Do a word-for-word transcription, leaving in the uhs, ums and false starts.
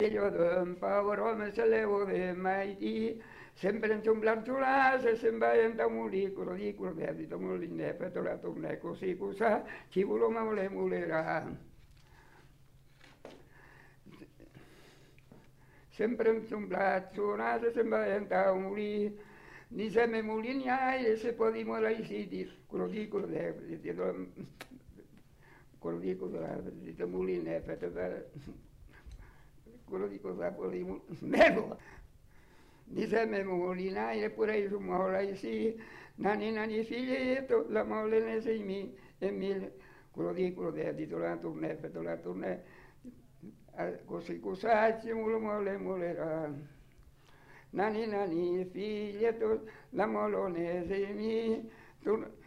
Figlio d'un povero se levo de mai di, sempre in un blanciolase, sembra in un molicolo, di quello che ha detto Moline, per la tornare così, così, ci volevamo le mulerà. Sempre in un blanciolase, sembra in un molicolo, ni se me mulignai e se podimo la isidi, quello di quello che quello di quello che Moline, per quello di cosa volevamo, meno. Ni se me mulinai eppure io sono la sì, nani nani figlietto, la mole ne sei mi, e mille, quello di quello che ha detto la tournée, per la tournée, così così ci mole molerà. Nani nani figlietto, la mole ne sei mi,